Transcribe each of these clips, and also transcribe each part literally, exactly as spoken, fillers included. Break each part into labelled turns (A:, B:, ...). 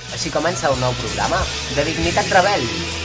A: Així comença un nou programa de Dignitat Rebel.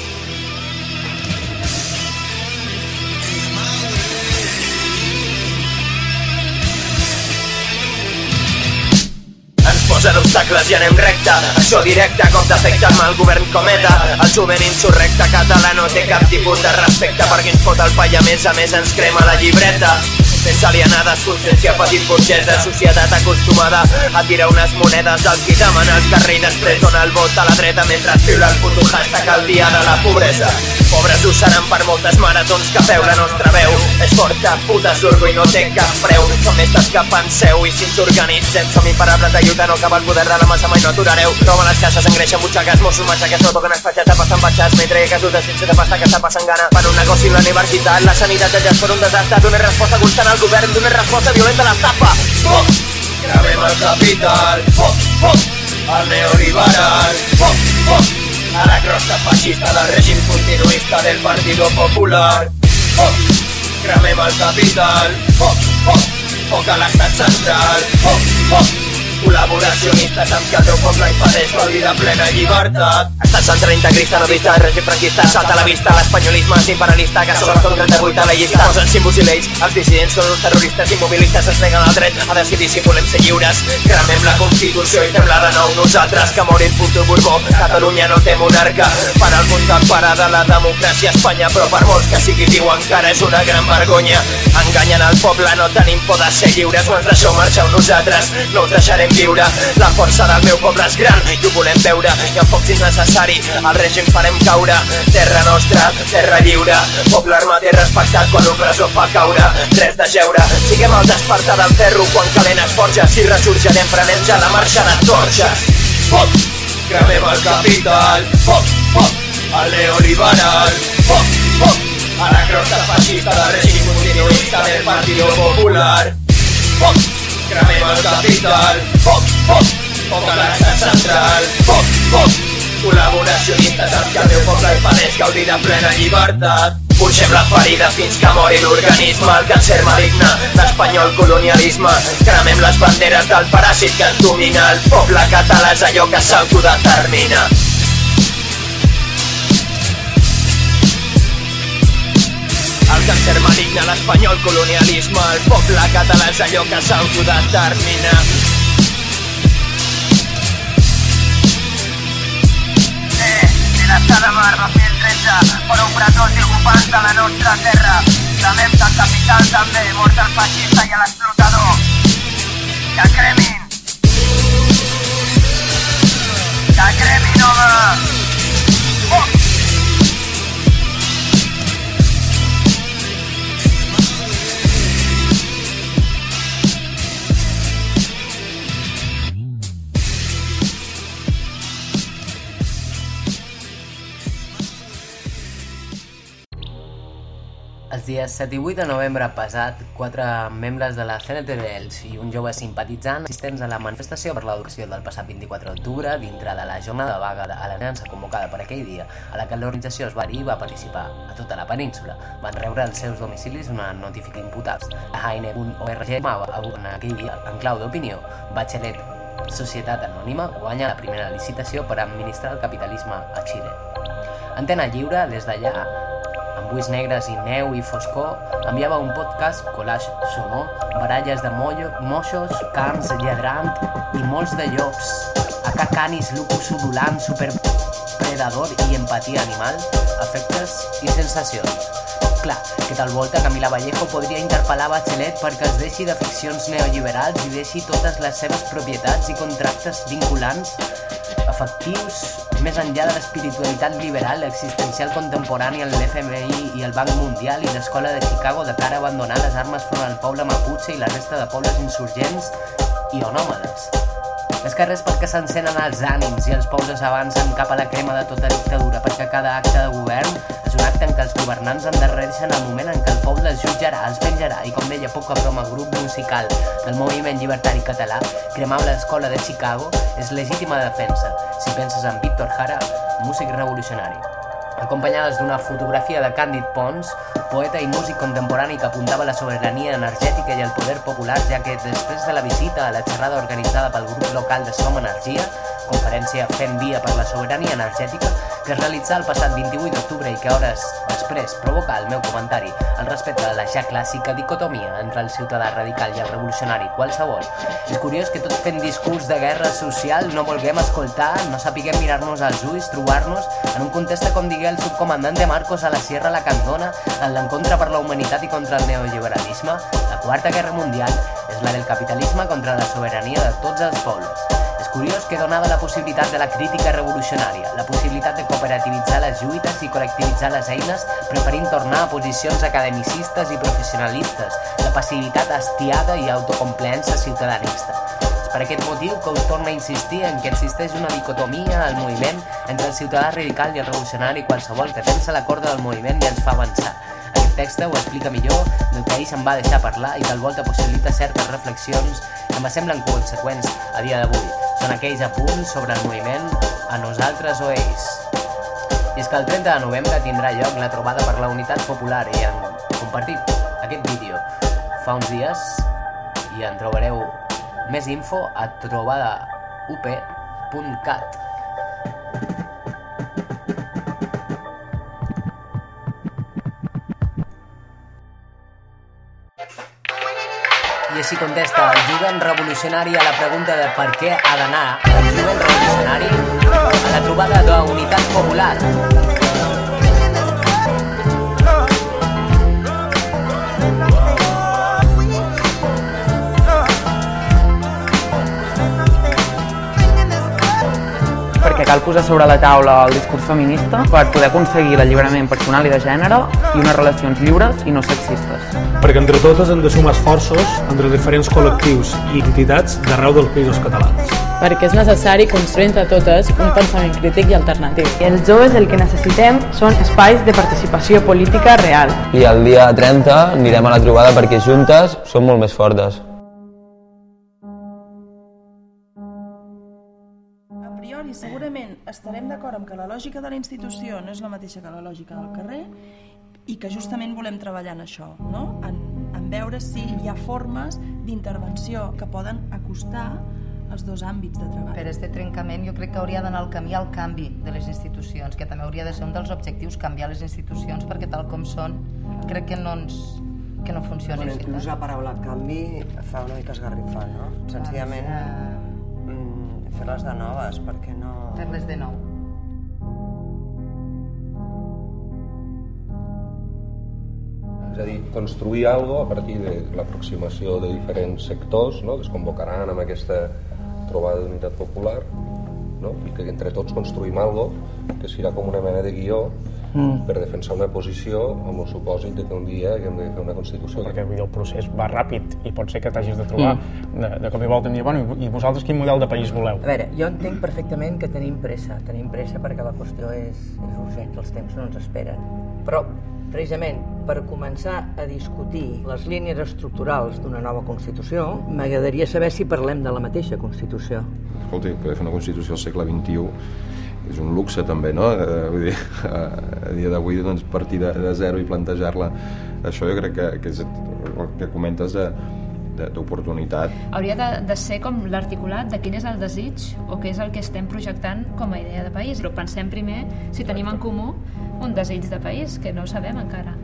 B: Ens posen obstacles i anem recte, això directe, cop d'efecte amb el govern cometa. El jovent insurrecte català no té cap tipus de respecte perquè ens fot el pa i a més a més ens crema la llibreta. Sense alienades, consciència petit burgesa, societat acostumada a tirar unes monedes al qui demana al carrer i després dona el vot a la dreta mentre fiula el puto hashtag el dia de la pobresa. Pobres ho seran per moltes maratons que feu, la nostra veu és forta, puta surgo i no té cap preu. Som mestres que penseu i si ens organitzem som imparables de lluita, no acaba el poder de la massa, mai no aturareu. Roben les cases, engreixen butxaques, Mossos, matxaques, no toquen espatxats, passen batxats, mentre hi ha casos de sense de pasta que està passant gana. Fan un negoci amb la universitat, la sanitat ja és per un desastre, donen resposta constant al govern, d'una resposta violenta a l'estafa. Foc! Gravem el capital. Foc! Foc! El neoliberal. Foc! Foc! A la crosta feixista del règim continuista del Partido Popular. Foc! Gravem el capital. Foc! Foc! Foc a l'estat central. Foc! Foc! Col·laboracionistes amb que el teu poble impedeix la vida plena llibertat. Estat centre integrista, no vista, règim franquista, salta a la vista, l'espanyolisme és imperialista, que sobre són trenta-vuit a la llista. Posen símbols i lleis, els dissidents són uns terroristes immobilistes, ens neguen el dret a decidir si volem ser lliures. Cremem la Constitució i fem-la de nou nosaltres, que mori el puto Borbó, Catalunya no té monarca. Per alguns emparada la democràcia a Espanya, però per molts que sigui viu encara és una gran vergonya. Enganyen el poble, no tenim por de ser lliures, o ens deixeu marxar nosaltres, no us deixarem viure. La força del meu poble és gran i ho volem veure, i amb poc si és necessari el règim farem caure. Terra nostra, terra lliure, poble armat i respectat quan l'opressor fa caure. Res de jeure, siguem el despertar del ferro quan calent es forja, si ressorgirem prenem ja la marxa d'antorxes. Foc! Cremem el capital. Foc! Foc! El neoliberal. Foc! Foc! A la crosta feixista del règim continuista del Partido Popular. Foc! Cremem el capital. Foc! Foc! Foc a l'estat central. Foc! Foc! Col·laboracionistes amb que el meu poble impedeix gaudir de plena llibertat. Punxem la ferida fins que mori l'organisme, el càncer maligne, l'espanyol colonialisme. Cremem les banderes del paràsit que ens domina. El poble català és allò que s'autodetermina. El càncer maligne, l'espanyol colonialisme, el poble català és allò que s'autodetermina. Eh, Vilassar de Mar, dos mil tretze, per opressors i ocupants de la nostra terra. Clamem del capital també, mort al feixista i a l'explotador. Que cremin! Que cremin, home! Oh!
A: Els dies set i vuit de novembre passat, quatre membres de la C N T B Els i un jove simpatitzant assistents a la manifestació per l'educació del passat vint-i-quatre d'octubre dintre de la jornada de vaga a l'Aliança convocada per aquell dia, a la que l'organització es va dir i va participar a tota la península. Van rebre als seus domicilis una notificació imputable. La A N punt org informava en aquell dia, en clau d'opinió, Bachelet, Societat Anònima, guanya la primera licitació per administrar el capitalisme a Xile. Antena Lliure, des d'allà, amb buits negres i neu i foscor, enviava un podcast, collage sonor, baralles de mollo, moixos, cans lladrant i molts de llops. Acá canis, lupus udulant, superpredador i empatia animal, efectes i sensacions. Clar, que tal volta Camila Vallejo podria interpel·lar Bachelet perquè es deixi de ficcions neoliberals i deixi totes les seves propietats i contractes vinculants efectius més enllà de l'espiritualitat liberal existencial contemporània en l'F M I i el Banc Mundial i l'Escola de Chicago de cara a abandonar les armes front al poble maputxe i la resta de pobles insurgents i o nòmades. Més que res perquè s'encenen els ànims i els pobles avancen cap a la crema de tota dictadura, perquè cada acte de govern és un acte en què els governants endarrereixen el moment en què el poble es jutjarà, es venjarà i, com deia poca broma, grup musical del moviment llibertari català, cremar l'escola de Chicago és legítima defensa, si penses en Víctor Jara, músic revolucionari. Acompanyades d'una fotografia de Càndid Pons, poeta i músic contemporani que apuntava la sobirania energètica i el poder popular, ja que després de la visita a la xerrada organitzada pel grup local de Som Energia, conferència Fent Via per la Sobirania Energètica, que es realitzà el passat vint-i-vuit d'octubre i que hores després provoca el meu comentari al respecte de la ja clàssica dicotomia entre el ciutadà radical i el revolucionari qualsevol. És curiós que tot fent discurs de guerra social no vulguem escoltar, no sapiguem mirar-nos als ulls, trobar-nos en un context com digué el subcomandante Marcos a la Sierra Lacandona, en l'encontre per la humanitat i contra el neoliberalisme. La quarta guerra mundial és la del capitalisme contra la sobirania de tots els pobles. És curiós que donava la possibilitat de la crítica revolucionària, la possibilitat de cooperativitzar les lluites i col·lectivitzar les eines, preferint tornar a posicions academicistes i professionalistes, de passivitat hastiada i autocomplaença ciutadanista. És per aquest motiu que us torna a insistir en que existeix una dicotomia al moviment entre el ciutadà radical i el revolucionari qualsevol que tensa la corda del moviment i ens fa avançar. Aquest text ho explica millor del que ell se'n va deixar parlar i tal volta possibilita certes reflexions que me semblen conseqüents a dia d'avui. Són aquells apunts sobre el moviment a nosaltres o ells. I és que el trenta de novembre tindrà lloc la trobada per la unitat popular i hem compartit aquest vídeo fa uns dies i en trobareu més info a trobada u p punt cat. I així contesta el jovent revolucionari a la pregunta de per què ha d'anar el jovent revolucionari a la trobada d'unitat popular.
C: Perquè cal posar sobre la taula el discurs feminista per poder aconseguir l'alliberament personal i de gènere i unes relacions lliures i no sexistes.
D: Perquè entre totes hem de sumar esforços entre diferents col·lectius i entitats d'arreu dels països catalans.
E: Perquè és necessari construir entre totes un pensament crític i alternatiu.
F: I els joves el que necessitem són espais de participació política real.
G: I el dia trenta anirem a la trobada perquè juntes som molt més fortes.
H: A priori, segurament estarem d'acord amb que la lògica de la institució no és la mateixa que la lògica del carrer i que justament volem treballar en això, no? en, en veure si hi ha formes d'intervenció que poden acostar els dos àmbits de treball.
I: Per este trencament jo crec que hauria d'anar al camí al canvi de les institucions, que també hauria de ser un dels objectius, canviar les institucions, perquè tal com són crec que no, ens, que no funcioni.
J: Bueno, inclús la paraula canvi fa una mica esgarrifar, no? Senzillament mm, fer-les de noves, perquè no...
I: Fer-les de nou.
K: És a dir, construir alguna cosa a partir de l'aproximació de diferents sectors, no?, que es convocaran amb aquesta trobada d'unitat popular, no?, i que entre tots construïm alguna cosa que serà com una mena de guió mm. per defensar una posició amb el supòsit de que un dia haguem de fer una Constitució.
D: Perquè el procés va ràpid i pot ser que t'hagis de trobar mm. de, de cop i volta em dir, bueno, i vosaltres quin model de país voleu?
J: A veure, jo entenc perfectament que tenim pressa, tenim pressa perquè la qüestió és, és urgent, els temps no ens esperen, però precisament per començar a discutir les línies estructurals d'una nova Constitució, m'agradaria saber si parlem de la mateixa Constitució.
K: Escolti, poder fer una Constitució al segle vint-i-u és un luxe també, no? Eh, vull dir, a dia d'avui doncs, partir de, de zero i plantejar-la, això jo crec que, que és el que comentes de d'oportunitat.
L: Hauria de, de ser com l'articulat de quin és el desig o què és el que estem projectant com a idea de país. Però pensem primer si tenim en comú un desig de país, que no ho sabem encara.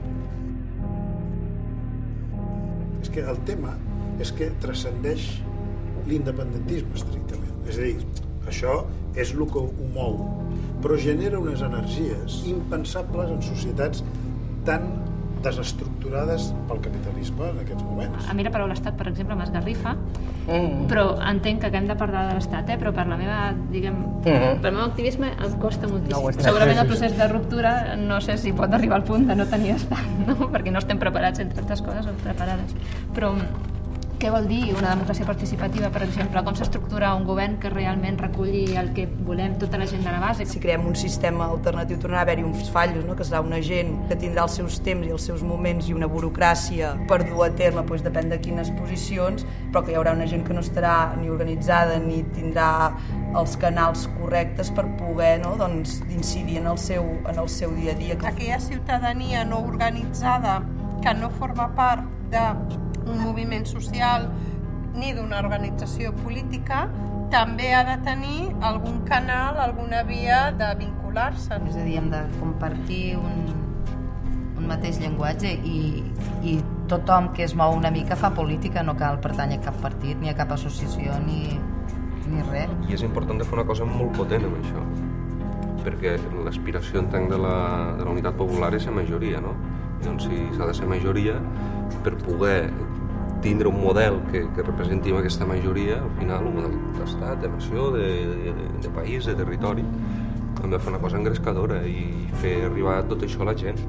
M: És que el tema és que transcendeix l'independentisme estrictament. És a dir, això és el que ho mou, però genera unes energies impensables en societats tan desestructurades pel capitalisme en aquests moments.
L: A mi la paraula estat, per exemple, m'esgarrifa, mm. però entenc que hem de parlar de l'estat, eh? Però per la meva, diguem, mm. pel meu activisme em costa moltíssim. No, segurament el procés de ruptura no sé si pot arribar al punt de no tenir estat, no? Perquè no estem preparats, entre altres coses, o preparades. Però què vol dir una democràcia participativa, per exemple? Com s'estructura un govern que realment reculli el que volem, tota la gent de la base?
H: Si creem un sistema alternatiu tornarà a haver-hi uns fallos, no? Que serà una gent que tindrà els seus temps i els seus moments i una burocràcia per dur a terme, doncs depèn de quines posicions, però que hi haurà una gent que no estarà ni organitzada ni tindrà els canals correctes per poder, no? Doncs, incidir en el, seu, en el seu dia a dia.
N: Aquella ciutadania no organitzada que no forma part d'un moviment social ni d'una organització política també ha de tenir algun canal, alguna via de vincular-se.
I: És a dir, hem de compartir un, un mateix llenguatge i, i tothom que es mou una mica fa política, no cal pertànyer a cap partit, ni a cap associació, ni, ni res.
K: I és important de fer una cosa molt potent amb això, perquè l'aspiració, entenc, de la, de la unitat popular és la majoria, no? Doncs si s'ha de ser majoria, per poder tindre un model que, que representi aquesta majoria, al final, un model d'estat, de nació, de, de, de país, de territori, hem de fer una cosa engrescadora i fer arribar tot això a la gent.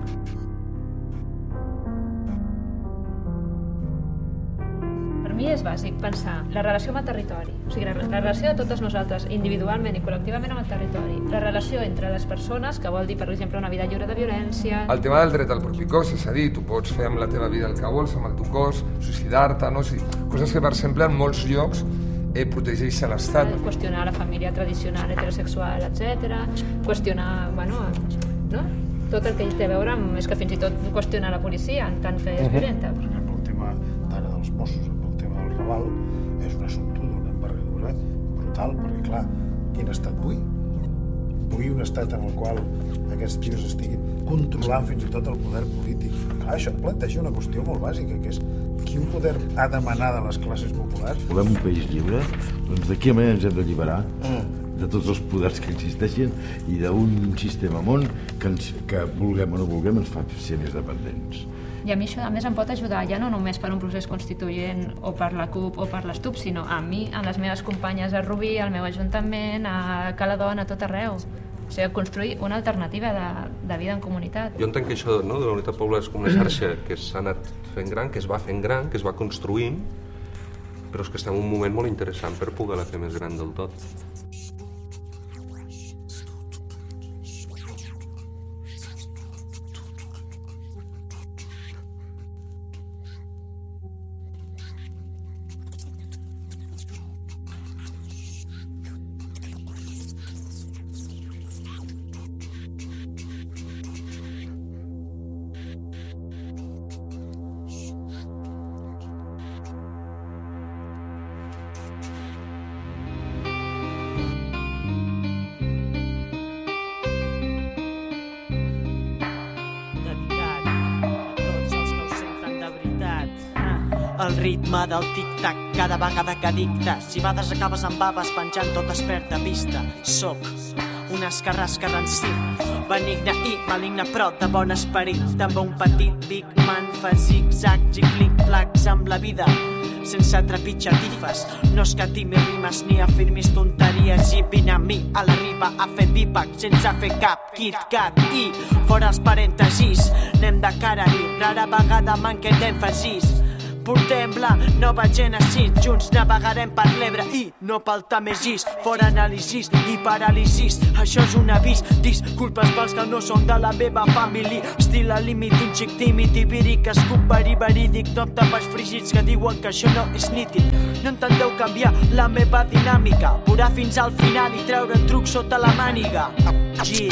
L: Per mi és bàsic pensar la relació amb el territori, o sigui, la relació de totes nosaltres, individualment i col·lectivament amb el territori, la relació entre les persones, que vol dir, per exemple, una vida lliure de violència...
O: El tema del dret al propi cos, és a dir, tu pots fer amb la teva vida el que vols, amb el teu cos, suïcidar-te, no? O sigui, coses que, per exemple, en molts llocs eh, protegeix l'Estat.
L: Qüestionar la família tradicional, heterosexual, etcètera, qüestionar, bueno, no? Tot el que té a veure amb... És que fins i tot qüestionar la policia en tant que és uh-huh. violenta.
M: Per exemple, el tema d'ara dels Mossos, Raval, és un assumpte d'una envergadura brutal, perquè clar, quin estat vull? Vull un estat en el qual aquests tios estiguin controlant fins i tot el poder polític. Clar, això planteja una qüestió molt bàsica, que és quin poder ha d'emanar de les classes populars?
P: Volem un país lliure, doncs de quina manera ens hem d'alliberar de tots els poders que existeixen i d'un sistema món que, ens, que vulguem o no vulguem ens fa ser més dependents.
L: I a mi això, a més, em pot ajudar ja no només per un procés constituent o per la CUP o per l'S T U P, sinó a mi, a les meves companyes a Rubí, al meu ajuntament, a Caladon, a tot arreu. O sigui, construir una alternativa de, de vida en comunitat.
K: Jo entenc que això, no, de la unitat popular és com una xarxa que s'ha anat fent gran, que es va fent gran, que es va construint, però és que estem en un moment molt interessant per poder-la fer més gran del tot.
Q: El ritme del tic-tac cada vegada que dictes. Si vades acabes amb baves penjant tot es perd de vista. Soc una escarrasca rancit, benigna i maligna però de bon esperit. També un petit big man fa zig-zags i clic-flacs amb la vida sense trepitjatifes. No escatimis rimes ni afirmis tonteries i vine a mi a la riba a fer bípac sense fer cap kit-cat. I fora els parèntesis anem de cara i rara vegada manca d'èmfasis. Portem la nova Genesis, junts navegarem per l'Ebre i no pel Tàmesis. Fora anàlisis i paràlisis, això és un avís. Disculpes pels que no són de la meva família. Estil al límit, un xic tímid i víric, escup verí verídic, no em tapes frígids que diuen que això no és nítid. No intenteu canviar la meva dinàmica, purar fins al final i treure un truc sota la màniga. G.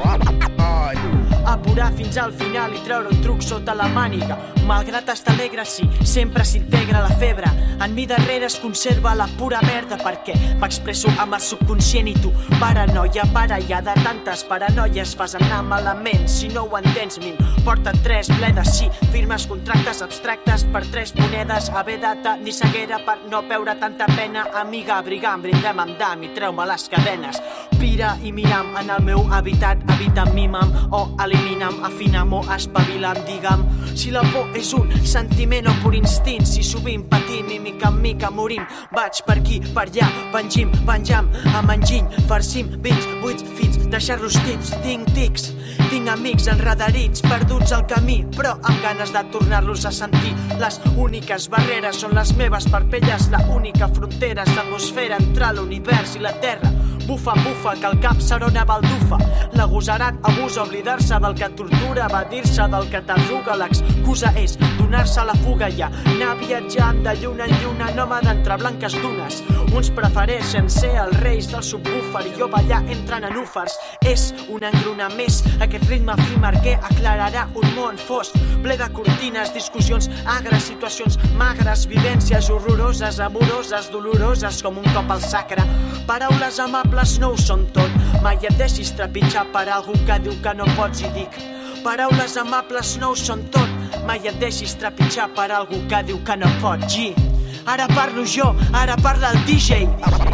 Q: Apurar fins al final i treure un truc sota la màniga. Malgrat estar alegre, sí, sempre s'integra la febre. En mi darrere es conserva la pura merda perquè m'expresso amb el subconscient i tu, paranoia, para ja de tantes paranoies fas anar malament. Si no ho entens, m'importa tres bledes, sí, firmes contractes abstractes per tres monedes, haver data ni ceguera per no veure tanta pena. Amiga, brigam, brindem amb dam i treu-me les cadenes. Pira i miram en el meu habitat, habitam, mimam o eliminam, afinam o espavilam, digue'm si la por és un sentiment o pur instint, si sovint patim i mica en mica morim. Vaig per aquí, per allà, pengim, penjam, amb enginy, farcim, bits, buits, fins deixar-los tips. Tinc tics, tinc amics enredarits, perduts al camí, però amb ganes de tornar-los a sentir. Les úniques barreres són les meves parpelles, la única frontera és l'atmosfera entre l'univers i la terra. Bufa, bufa, que el cap s'arona baldufa. L'agosarat abusa, oblidar-se del que tortura, evadir-se del que t'arruga. L'excusa és donar-se a la fuga ja, anar viatjant de lluna en lluna, nòmada entre blanques dunes. Uns prefereixen ser els reis del subbúfer i jo ballar entre nenúfars. És una engruna més, aquest ritme efímer que aclararà un món fosc, ple de cortines, discussions agres, situacions magres, vivències horroroses, amoroses, doloroses com un cop al sacre. Paraules amables no ho són tot, mai et deixis trepitjar per algú que diu que no pots i dic. Paraules amables no ho són tot, mai et deixis trepitjar per algú que diu que no pots i... Ara parlo jo, ara parla el D J.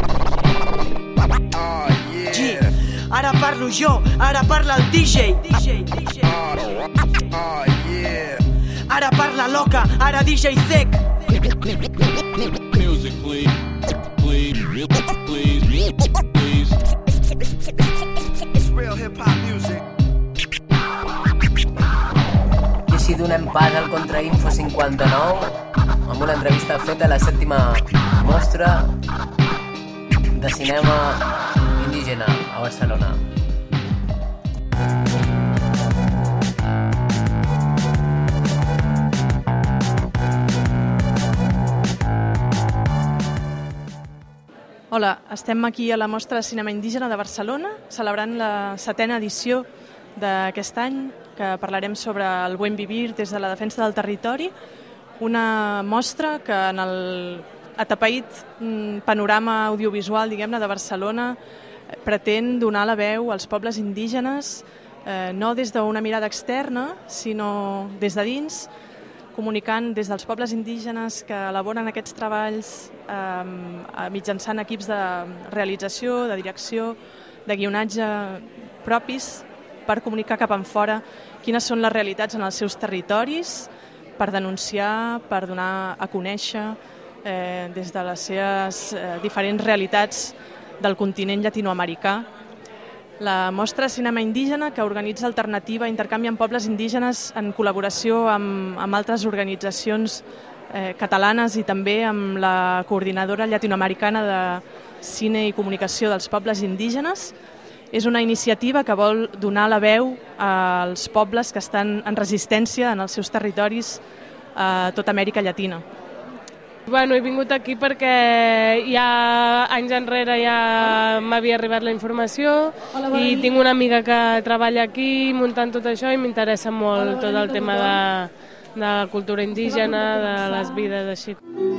Q: G. Ara parlo jo, ara parla el D J. Ara parla Loca, ara D J Zek. Music, please. Please, please, please. It's real hip-hop music.
A: I així donem pas al Contrainfo cinquanta-nou amb una entrevista feta a la sèptima mostra de cinema indígena a Barcelona.
F: Hola, estem aquí a la Mostra de Cinema Indígena de Barcelona, celebrant la setena edició d'aquest any, que parlarem sobre el buen vivir des de la defensa del territori, una mostra que en el atapeït panorama audiovisual, diguem-ne, de Barcelona pretén donar la veu als pobles indígenes, eh, no des d'una mirada externa, sinó des de dins, comunicant des dels pobles indígenes que elaboren aquests treballs eh, mitjançant equips de realització, de direcció, de guionatge propis per comunicar cap enfora quines són les realitats en els seus territoris, per denunciar, per donar a conèixer eh, des de les seves eh, diferents realitats del continent llatinoamericà. La Mostra de Cinema Indígena, que organitza Alternativa Intercanvi amb Pobles Indígenes en col·laboració amb, amb altres organitzacions eh, catalanes i també amb la Coordinadora Llatinoamericana de Cine i Comunicació dels Pobles Indígenes, és una iniciativa que vol donar la veu als pobles que estan en resistència en els seus territoris a tota Amèrica Llatina.
R: Bueno, he vingut aquí perquè ja anys enrere ja m'havia arribat la informació i tinc una amiga que treballa aquí muntant tot això i m'interessa molt tot el tema de, de la cultura indígena, de les vides així.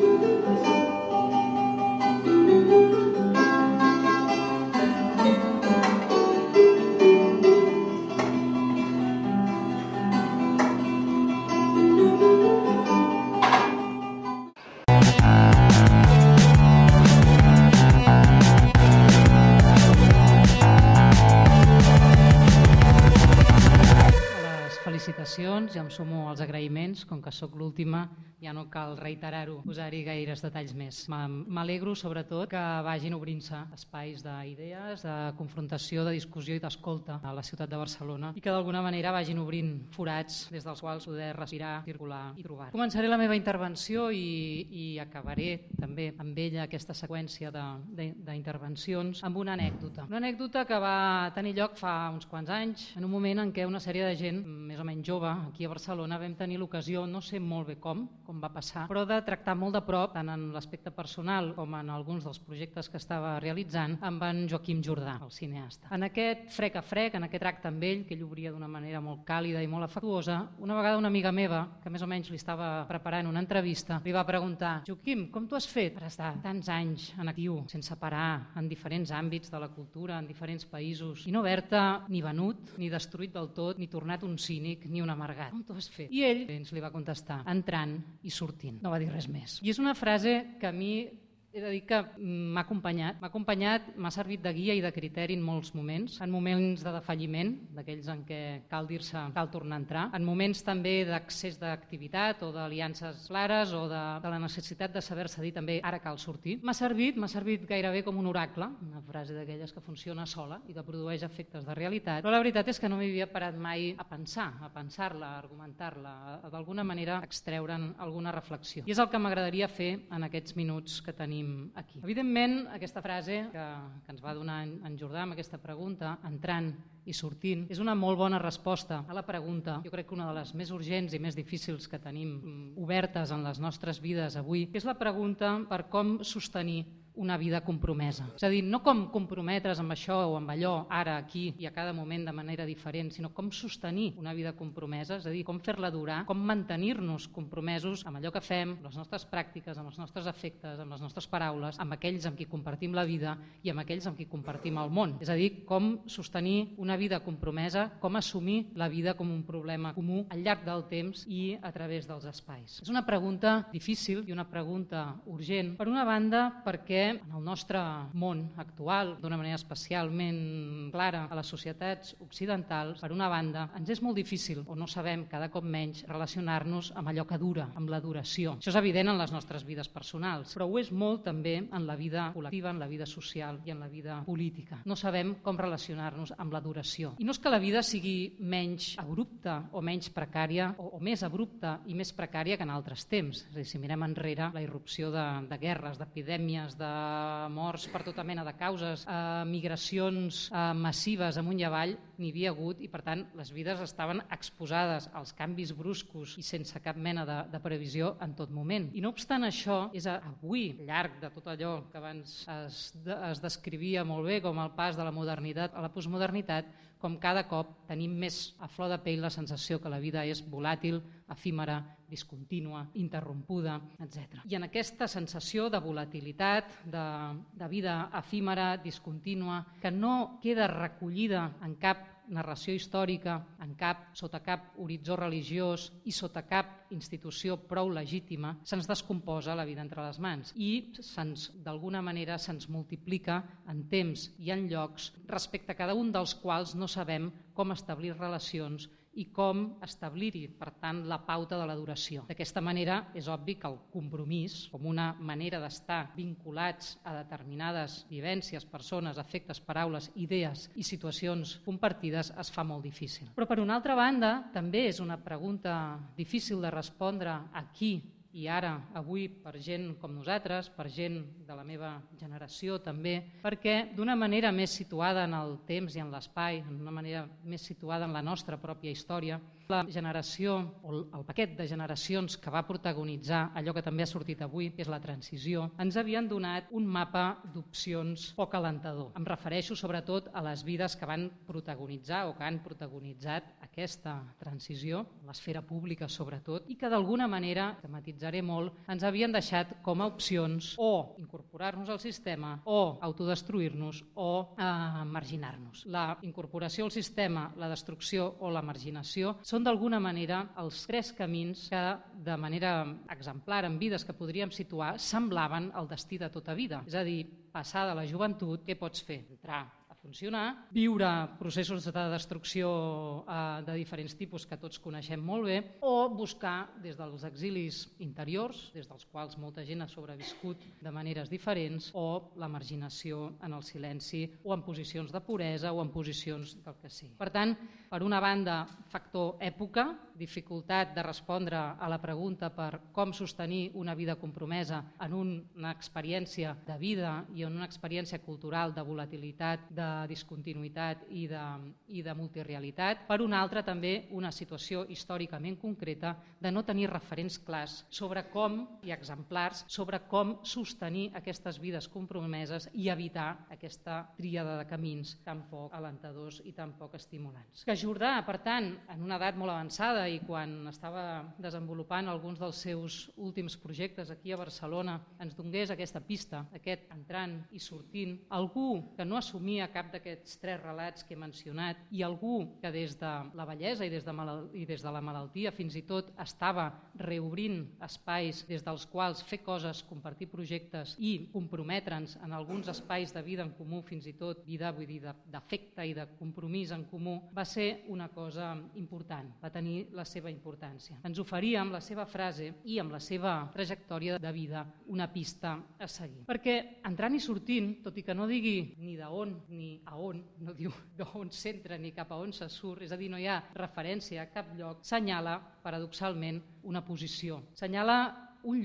S: Felicitacions, ja em sumo als agraïments, com que sóc l'última ja no cal reiterar-ho, posar-hi gaires detalls més. M'alegro sobretot que vagin obrint-se espais d'idees, de confrontació, de discussió i d'escolta a la ciutat de Barcelona i que d'alguna manera vagin obrint forats des dels quals poder respirar, circular i trobar. Començaré la meva intervenció i, i acabaré també amb ella aquesta seqüència d'intervencions amb una anècdota. Una anècdota que va tenir lloc fa uns quants anys, en un moment en què una sèrie de gent, més o menys jove, aquí a Barcelona, vam tenir l'ocasió, no sé molt bé com, com va passar, però de tractar molt de prop, tant en l'aspecte personal com en alguns dels projectes que estava realitzant, amb en Joaquim Jordà, el cineasta. En aquest frec a frec, en aquest tracte amb ell, que ell obria d'una manera molt càlida i molt afectuosa, una vegada una amiga meva, que més o menys li estava preparant una entrevista, li va preguntar: Joaquim, com t'ho has fet per estar tants anys en actiu, sense parar, en diferents àmbits de la cultura, en diferents països, i no haver-te ni venut, ni destruït del tot, ni tornat un cínic, ni un amargat? Com t'ho has fet? I ell ens li va contestar: entrant i sortint. No va dir res més. I és una frase que a mi he de dir que m'ha acompanyat. M'ha acompanyat, m'ha servit de guia i de criteri en molts moments, en moments de defalliment, d'aquells en què cal dir-se, cal tornar a entrar, en moments també d'accés d'activitat o d'aliances clares o de, de la necessitat de saber-se dir també ara cal sortir. M'ha servit, m'ha servit gairebé com un oracle, una frase d'aquelles que funciona sola i que produeix efectes de realitat, però la veritat és que no m'hi havia parat mai a pensar, a pensar-la, a argumentar-la, a d'alguna manera extreure'n alguna reflexió. I és el que m'agradaria fer en aquests minuts que tenim tenim aquí. Evidentment, aquesta frase que, que ens va donar en Jordà amb aquesta pregunta, entrant i sortint, és una molt bona resposta a la pregunta, jo crec que una de les més urgents i més difícils que tenim obertes en les nostres vides avui, que és la pregunta per com sostenir una vida compromesa. És a dir, no com comprometre's amb això o amb allò, ara, aquí i a cada moment de manera diferent, sinó com sostenir una vida compromesa, és a dir, com fer-la durar, com mantenir-nos compromesos amb allò que fem, amb les nostres pràctiques, amb els nostres afectes, amb les nostres paraules, amb aquells amb qui compartim la vida i amb aquells amb qui compartim el món. És a dir, com sostenir una vida compromesa, com assumir la vida com un problema comú al llarg del temps i a través dels espais. És una pregunta difícil i una pregunta urgent, per una banda, perquè en el nostre món actual, d'una manera especialment clara a les societats occidentals, per una banda, ens és molt difícil, o no sabem cada cop menys, relacionar-nos amb allò que dura, amb la duració. Això és evident en les nostres vides personals, però ho és molt també en la vida col·lectiva, en la vida social i en la vida política. No sabem com relacionar-nos amb la duració. I no és que la vida sigui menys abrupta o menys precària, o, o més abrupta i més precària que en altres temps. És a dir, si mirem enrere la irrupció de, de guerres, d'epidèmies, de morts per tota mena de causes, eh, migracions eh, massives amunt i avall, n'hi havia hagut i per tant les vides estaven exposades als canvis bruscos i sense cap mena de, de previsió en tot moment. I no obstant això, és avui, al llarg de tot allò que abans es, es descrivia molt bé com el pas de la modernitat a la postmodernitat, com cada cop tenim més a flor de pell la sensació que la vida és volàtil, efímera, discontínua, interrompuda, etcètera. I en aquesta sensació de volatilitat, de, de vida efímera, discontínua, que no queda recollida en cap narració històrica, en cap, sota cap horitzó religiós i sota cap institució prou legítima, se'ns descomposa la vida entre les mans i se'ns, d'alguna manera se'ns multiplica en temps i en llocs respecte a cada un dels quals no sabem com establir relacions i com establir-hi, per tant, la pauta de la duració. D'aquesta manera, és obvi que el compromís, com una manera d'estar vinculats a determinades vivències, persones, afectes, paraules, idees i situacions compartides, es fa molt difícil. Però, per una altra banda, també és una pregunta difícil de respondre aquí i ara, avui, per gent com nosaltres, per gent de la meva generació també, perquè d'una manera més situada en el temps i en l'espai, d'una manera més situada en la nostra pròpia història, la generació, o el paquet de generacions que va protagonitzar allò que també ha sortit avui, que és la transició, ens havien donat un mapa d'opcions poc alentador. Em refereixo sobretot a les vides que van protagonitzar o que han protagonitzat aquesta transició, l'esfera pública sobretot, i que d'alguna manera, tematitzaré molt, ens havien deixat com a opcions o incorporar-nos al sistema o autodestruir-nos o eh, marginar-nos. La incorporació al sistema, la destrucció o la marginació són d'alguna manera els tres camins que de manera exemplar en vides que podríem situar semblaven el destí de tota vida. És a dir, passar de la joventut, què pots fer? Entrar a funcionar, viure processos de destrucció eh, de diferents tipus que tots coneixem molt bé, o buscar des dels exilis interiors, des dels quals molta gent ha sobreviscut de maneres diferents, o la marginació en el silenci, o en posicions de puresa, o en posicions del que sigui. Per tant, per una banda, factor època, dificultat de respondre a la pregunta per com sostenir una vida compromesa en una experiència de vida i en una experiència cultural de volatilitat, de discontinuïtat i de, i de multirealitat. Per una altra, també una situació històricament concreta de no tenir referents clars sobre com, i exemplars, sobre com sostenir aquestes vides compromeses i evitar aquesta tríada de camins tan poc alentadors i tan poc estimulants. Que Jordà, per tant, en una edat molt avançada i quan estava desenvolupant alguns dels seus últims projectes aquí a Barcelona, ens donés aquesta pista, aquest entrant i sortint, algú que no assumia cap d'aquests tres relats que he mencionat i algú que des de la bellesa i des de, malalt... i des de la malaltia fins i tot estava reobrint espais des dels quals fer coses, compartir projectes i comprometre'ns en alguns espais de vida en comú, fins i tot vida, vull dir, d'afecte i de compromís en comú, va ser una cosa important, va tenir la seva importància. Ens oferia amb la seva frase i amb la seva trajectòria de vida una pista a seguir. Perquè entrant i sortint, tot i que no digui ni d'on ni a on, no diu d'on s'entra ni cap a on se surt, és a dir, no hi ha referència a cap lloc, senyala, paradoxalment, una posició. Senyala un lloc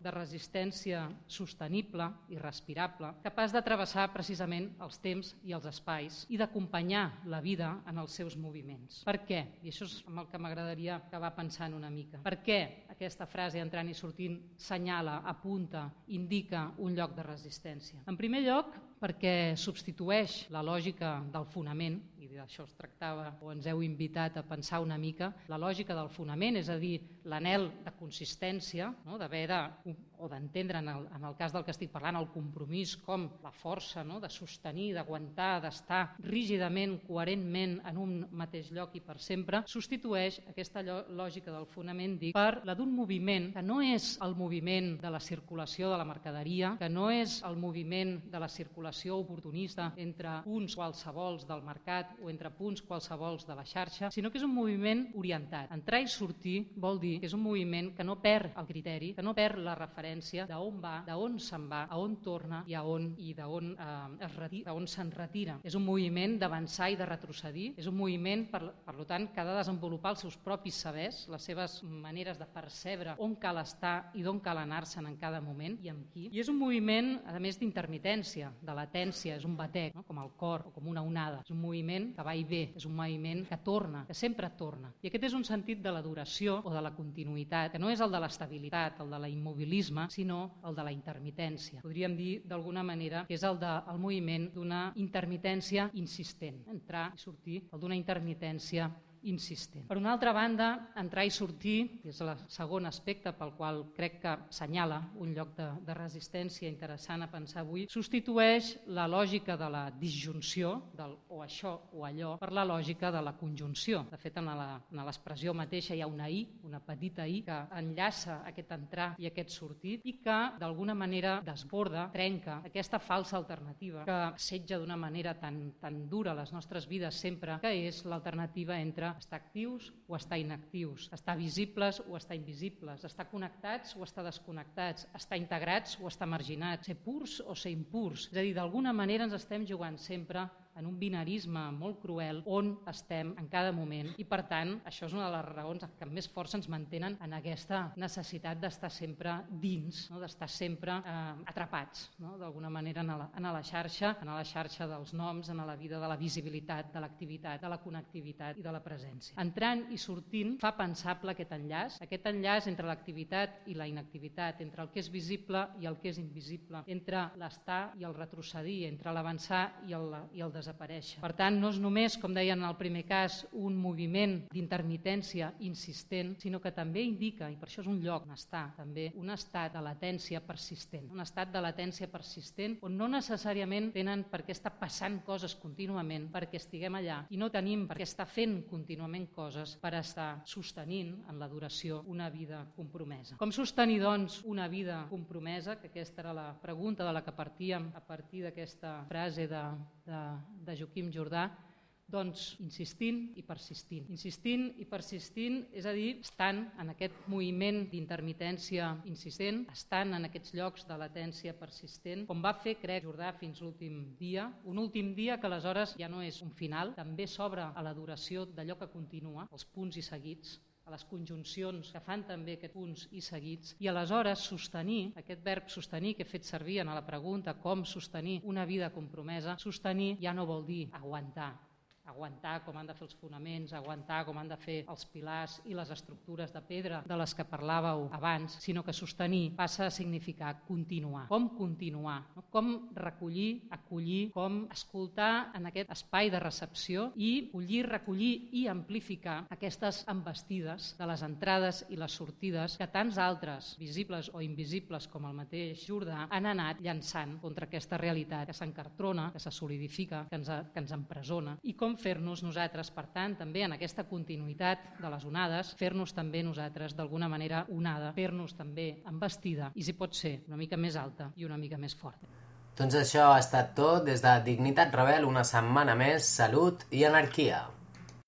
S: de resistència sostenible i respirable, capaç de travessar precisament els temps i els espais i d'acompanyar la vida en els seus moviments. Per què? I això és amb el que m'agradaria acabar pensant una mica. Per què aquesta frase entrant i sortint senyala, apunta, indica un lloc de resistència? En primer lloc, perquè substitueix la lògica del fonament, i d'això es tractava o ens heu invitat a pensar una mica, la lògica del fonament, és a dir, l'anhel de consistència, no? d'haver de, o d'entendre en, el, en el cas del que estic parlant, el compromís com la força, no? de sostenir, d'aguantar, d'estar rígidament, coherentment en un mateix lloc i per sempre, substitueix aquesta lògica del fonament, dic, per la d'un moviment que no és el moviment de la circulació de la mercaderia, que no és el moviment de la circulació oportunista entre punts qualsevols del mercat o entre punts qualsevols de la xarxa, sinó que és un moviment orientat. Entrar i sortir vol dir que és un moviment que no perd el criteri, que no perd la referència d'on va, d'on se'n va, a on torna i a on i d'on eh, es retira, d'on se'n retira. És un moviment d'avançar i de retrocedir, és un moviment, per, per tant, que ha de desenvolupar els seus propis sabers, les seves maneres de percebre on cal estar i d'on cal anar-se'n en cada moment i amb qui. I és un moviment, a més d'intermitència, de latència, és un batec, no? com el cor o com una onada. És un moviment que va i ve, és un moviment que torna, que sempre torna. I aquest és un sentit de la duració o de la continuïtat, que no és el de l'estabilitat, el de l'immobilisme, sinó el de la intermitència. Podríem dir, d'alguna manera, que és el del moviment d'una intermitència insistent. Entrar i sortir, el d'una intermitència insistent. Per una altra banda, entrar i sortir, que és el segon aspecte pel qual crec que senyala un lloc de, de resistència interessant a pensar avui, substitueix la lògica de la disjunció, del o això o allò, per la lògica de la conjunció. De fet, en la, en l'expressió mateixa hi ha una i, una petita i, que enllaça aquest entrar i aquest sortir i que, d'alguna manera, desborda, trenca aquesta falsa alternativa que assetja d'una manera tan, tan dura les nostres vides sempre, que és l'alternativa entre estar actius o estar inactius, estar visibles o estar invisibles, estar connectats o estar desconnectats, estar integrats o estar marginats, ser purs o ser impurs. És a dir, d'alguna manera ens estem jugant sempre en un binarisme molt cruel on estem en cada moment i, per tant, això és una de les raons que amb més força ens mantenen en aquesta necessitat d'estar sempre dins, no? d'estar sempre eh, atrapats, no? d'alguna manera en la, en la xarxa, en la xarxa dels noms, en la vida de la visibilitat, de l'activitat, de la connectivitat i de la presència. Entrant i sortint fa pensable aquest enllaç, aquest enllaç entre l'activitat i la inactivitat, entre el que és visible i el que és invisible, entre l'estar i el retrocedir, entre l'avançar i el, i el desaparèixer. Per tant, no és només, com deien en el primer cas, un moviment d'intermitència insistent, sinó que també indica, i per això és un lloc on està, també un estat de latència persistent, un estat de latència persistent on no necessàriament tenen per què estar passant coses contínuament perquè estiguem allà i no tenim per què estar fent contínuament coses per estar sostenint en la duració una vida compromesa. Com sostenir, doncs, una vida compromesa? Que aquesta era la pregunta de la que partíem a partir d'aquesta frase de, de de Joaquim Jordà, doncs insistint i persistint. Insistint i persistint, és a dir, estant en aquest moviment d'intermitència insistent, estant en aquests llocs de latència persistent, com va fer, crec, Jordà fins l'últim dia, un últim dia que aleshores ja no és un final, també s'obre a la duració d'allò que continua, els punts i seguits, a les conjuncions que fan també aquests punts i seguits, i aleshores sostenir, aquest verb sostenir que he fet servir en la pregunta com sostenir una vida compromesa, sostenir ja no vol dir aguantar, aguantar com han de fer els fonaments, aguantar com han de fer els pilars i les estructures de pedra de les que parlàveu abans, sinó que sostenir passa a significar continuar. Com continuar? No? Com recollir, acollir, com escoltar en aquest espai de recepció i collir, recollir i amplificar aquestes embestides de les entrades i les sortides que tants altres, visibles o invisibles com el mateix Jordà, han anat llançant contra aquesta realitat que s'encartrona, que se solidifica, que ens, que ens empresona, i com fer-nos nosaltres, per tant, també en aquesta continuïtat de les onades, fer-nos també nosaltres d'alguna manera onada, fer-nos també embestida i, si pot ser, una mica més alta i una mica més forta.
A: Doncs això ha estat tot des de Dignitat Rebel, una setmana més, salut i anarquia.